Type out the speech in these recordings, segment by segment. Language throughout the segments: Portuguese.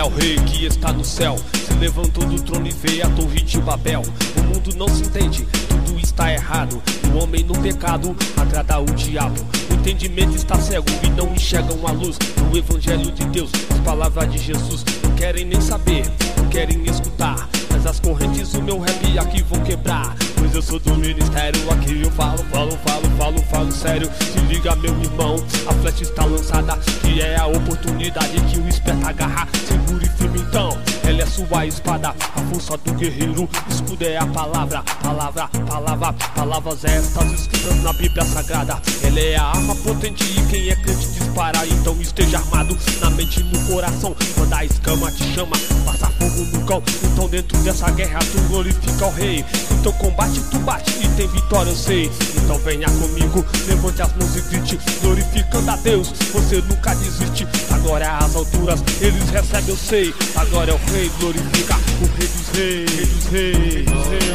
é o rei que está no céu. Se levantou do trono e veio a torre de Babel. O mundo não se entende, tudo está errado. O homem no pecado agrada o diabo. O entendimento está cego e não enxergam a luz do evangelho de Deus. As palavras de Jesus não querem nem saber, não querem escutar. Mas as correntes do meu rap aqui vão quebrar. Pois eu sou do ministério, aqui eu falo sério. Se liga, meu irmão, a flecha está lançada, que é a oportunidade que o esperto agarra. Segure firme então, ela é sua espada, a força do guerreiro. Escudo é a palavra, palavras estas escritas na Bíblia Sagrada. Ela é a arma potente e quem é crente dispara. Então esteja armado na mente e no coração. Quando a escama te chama, passa fogo no cão. Então dentro dessa guerra tu glorifica o rei. Então combate tu bate e tem vitória eu sei. Então venha comigo, levante as mãos e grite, glorificando a Deus, você nunca desiste. Agora é as alturas, eles recebem eu sei. Agora é o rei, glorifica o rei dos reis,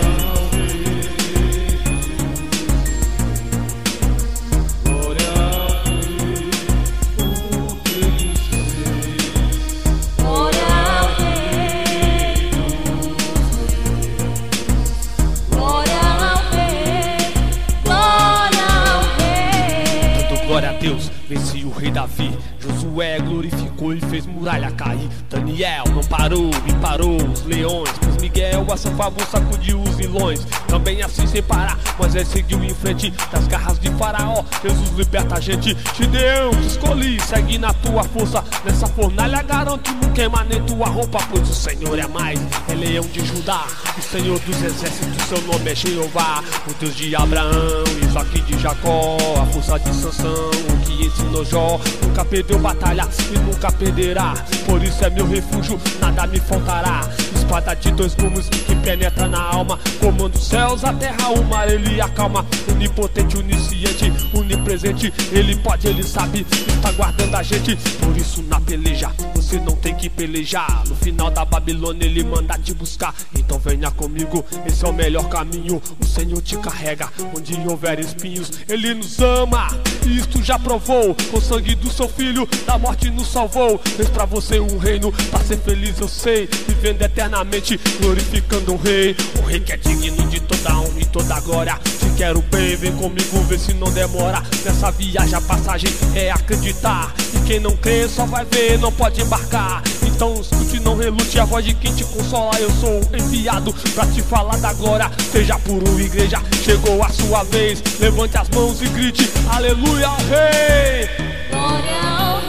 glória a Deus, vence o rei Davi. Josué glorificou e fez muralha cair. Daniel não parou e parou os leões. Pois Miguel a seu favor sacudiu os vilões. Também assim sem parar, Moisés seguiu em frente das garras de Faraó. Jesus liberta a gente. Gideão te escolhi, segue na tua força. Nessa fornalha garanto, não queima nem tua roupa. Pois o Senhor é mais, é leão de Judá. O Senhor dos exércitos, seu nome é Jeová. O Deus de Abraão, Isaque de Jacó. A força de Sansão, o que ensinou Jó. Nunca perdeu batalha e nunca perderá. Por isso é meu refúgio, nada me faltará. Espada de dois gumes que penetra na alma. Comanda os céus, a terra, o mar, ele acalma. Onipotente, onisciente, onipresente. Ele pode, ele sabe, está guardando a gente. Por isso na peleja, você não tem que pelejar. No final da Babilônia ele manda te buscar. Então venha comigo, esse é o melhor caminho. O Senhor te carrega, onde houver espinhos. Ele nos ama, e isto já provou. Com o sangue do seu filho, da morte nos salvou. Fez pra você um reino, pra ser feliz eu sei. Vivendo eternamente, glorificando o rei. O rei que é digno de toda honra e toda glória. Se quero bem, vem comigo, vê se não demora. Nessa viagem a passagem é acreditar. E quem não crê só vai ver, não pode embarcar. Então escute, não relute, a voz de quem te consola. Eu sou enviado pra te falar da glória. Seja puro, igreja, chegou a sua vez. Levante as mãos e grite, aleluia ao rei. Glória ao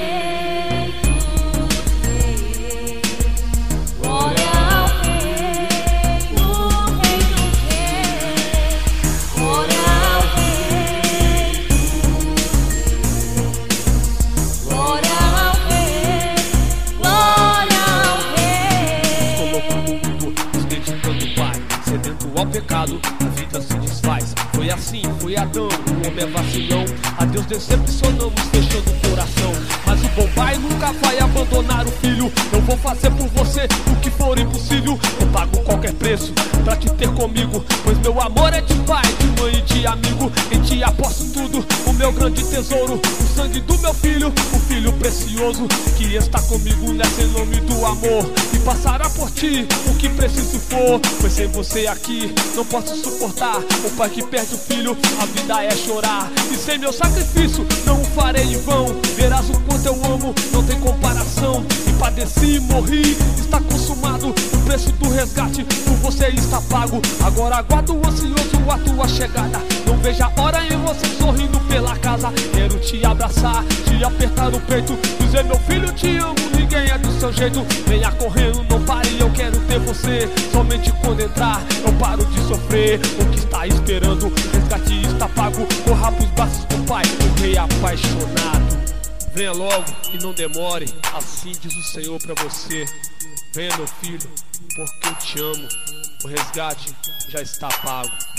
rei dos reis. Glória ao rei, o rei dos reis. Glória ao rei dos reis. Glória ao rei. Glória ao rei. Colocou no mundo, nos dedicando o Pai. Sedento ao pecado, a vida se desfaz. Foi assim, foi Adão, o homem é vacilão. A Deus decepcionamos, fechando o coração. Mas o bom pai nunca vai abandonar o filho. Eu vou fazer por você o que for impossível. Eu pago qualquer preço pra te ter comigo. Pois meu amor é de pai, de mãe e de amigo. Em ti aposto tudo, o meu grande tesouro. O sangue do meu filho, o filho precioso. Que está comigo nessa em nome do amor. E passará por ti o que preciso for. Pois sem você aqui não posso suportar. O pai que perde o filho, a vida é chorar. E sem meu sacrifício não o farei em vão. Verás o quanto eu amo, não tem comparação. E padeci e morri, está consumado. O preço do resgate por você está pago. Agora aguardo ansioso a tua chegada. Não vejo a hora em você sorrindo pela casa. Quero te abraçar, te apertar no peito. Dizer meu filho te amo, ninguém é do seu jeito. Venha correndo, não pare, eu quero ter você. Somente quando entrar eu paro de sofrer. O que está esperando, resgate está pago. Corra pros braços do pai, o rei apaixonado. Venha logo e não demore, assim diz o Senhor pra você. Venha meu filho, porque eu te amo. O resgate já está pago.